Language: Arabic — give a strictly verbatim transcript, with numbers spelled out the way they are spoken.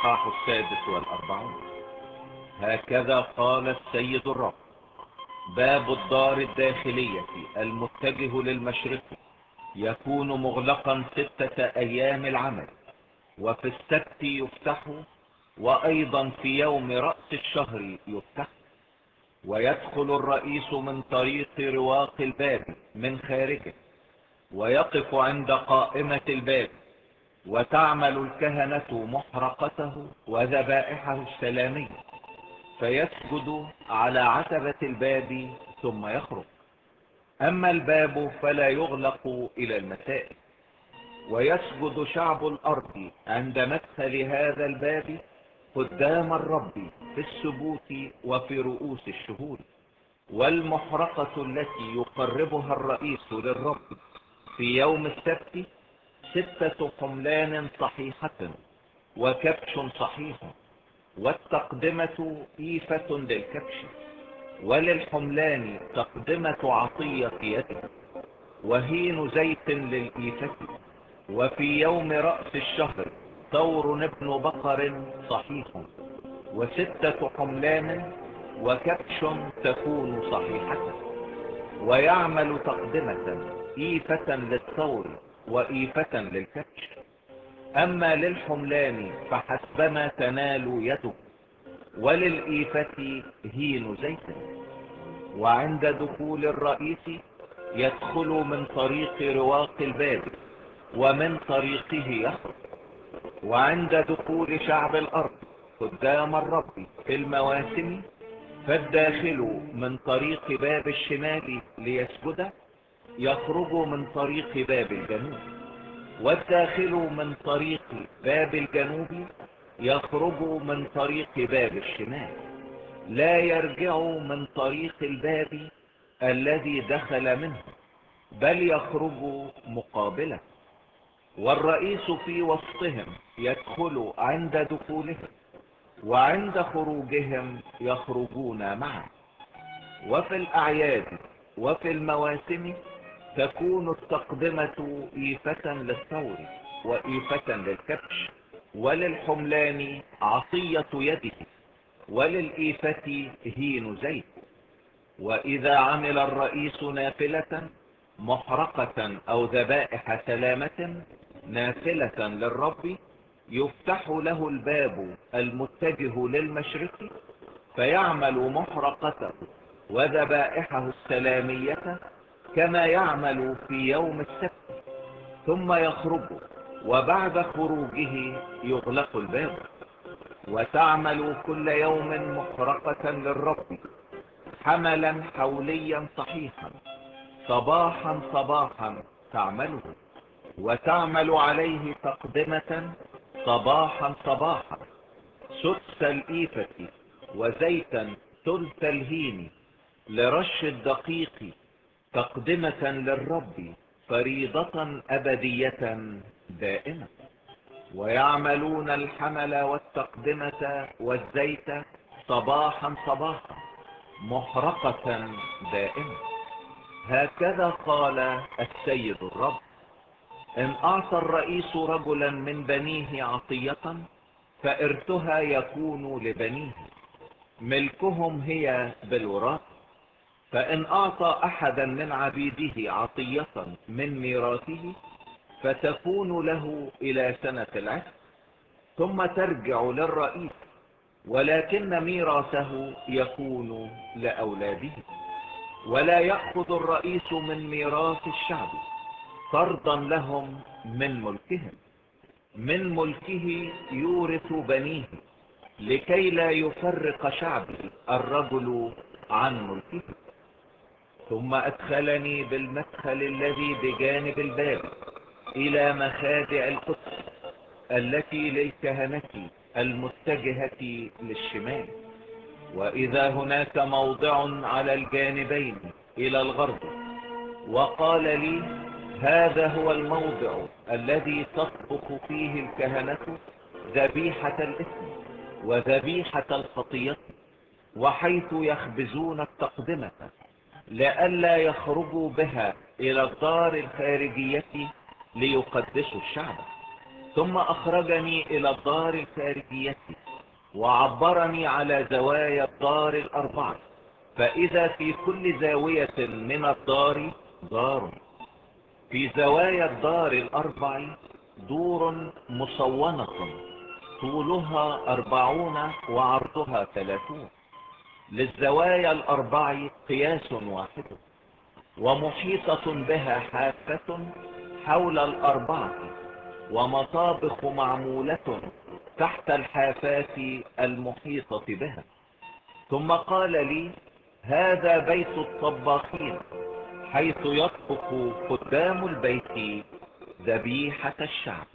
الإصحاح السادس والأربعون. هكذا قال السيد الرب: باب الدار الداخلية المتجه للمشرق يكون مغلقا ستة أيام العمل، وفي السبت يفتح، وأيضا في يوم رأس الشهر يفتح. ويدخل الرئيس من طريق رواق الباب من خارجه، ويقف عند قائمة الباب، وتعمل الكهنة محرقته وذبائحه السلامية، فيسجد على عتبة الباب ثم يخرج. أما الباب فلا يغلق إلى المساء. ويسجد شعب الأرض عند مدخل هذا الباب قدام الرب في السبوت وفي رؤوس الشهور. والمحرقة التي يقربها الرئيس للرب في يوم السبت ستة حملان صحيحة وكبش صحيح، والتقدمة إيفة للكبش، وللحملان تقدمة عطية يده، وهين زيت للإيفة. وفي يوم رأس الشهر ثور ابن بقر صحيح، وستة حملان وكبش تكون صحيحة. ويعمل تقدمة إيفة للثور وإيفة للكبش. أما للحملان فحسبما تنال يده، وللإيفة هين زيت. وعند دخول الرئيس يدخل من طريق رواق الباب، ومن طريقه يخرج. وعند دخول شعب الأرض قدام الرب في المواسم فالداخل من طريق باب الشمال ليسجد يخرج من طريق باب الجنوب، والداخل من طريق باب الجنوب يخرج من طريق باب الشمال، لا يرجع من طريق الباب الذي دخل منه، بل يخرج مقابله. والرئيس في وسطهم يدخل عند دخولهم، وعند خروجهم يخرجون معا. وفي الأعياد وفي المواسم تكون التقدمة إيفة للثور وإيفة للكبش، وللحملان عطية يده، وللإيفة هين زيت. وإذا عمل الرئيس نافلة محرقة أو ذبائح سلامة نافلة للرب يفتح له الباب المتجه للمشرق، فيعمل محرقته وذبائحه السلامية كما يعمل في يوم السبت، ثم يخرج، وبعد خروجه يغلق الباب. وتعمل كل يوم محرقة للرب حملا حوليا صحيحا صباحا صباحا تعمله، وتعمل عليه تقدمة صباحا صباحا سدس الإيفة وزيتا ثلث الهين لرش الدقيق تقدمة للرب فريضة أبدية دائمة. ويعملون الحمل والتقدمة والزيت صباحا صباحا محرقة دائمة. هكذا قال السيد الرب: إن أعطى الرئيس رجلا من بنيه عطية فإرثها يكون لبنيه، ملكهم هي بالوراث. فإن أعطى أحدا من عبيده عطية من ميراثه فتكون له إلى سنة العشر، ثم ترجع للرئيس، ولكن ميراثه يكون لأولاده. ولا يأخذ الرئيس من ميراث الشعب فرضا لهم من ملكهم، من ملكه يورث بنيه، لكي لا يفرق شعبي الرجل عن ملكه. ثم أدخلني بالمدخل الذي بجانب الباب إلى مخادع القدس التي للكهنة المتجهة للشمال، وإذا هناك موضع على الجانبين إلى الغرب. وقال لي: هذا هو الموضع الذي تطبخ فيه الكهنة ذبيحة الإثم وذبيحة الخطية، وحيث يخبزون التقدمة، لئلا يخرجوا بها إلى الدار الخارجية ليقدسوا الشعب. ثم أخرجني إلى الدار الخارجية وعبرني على زوايا الدار الأربعة، فإذا في كل زاوية من الدار دار، في زوايا الدار الأربع دور مصونة طولها أربعون وعرضها ثلاثون، للزوايا الأربع قياس واحد، ومحيطة بها حافة حول الأربعة، ومطابخ معمولة تحت الحافات المحيطة بها. ثم قال لي: هذا بيت الطباخين، حيث يطبخ قدام البيت ذبيحة الشعب.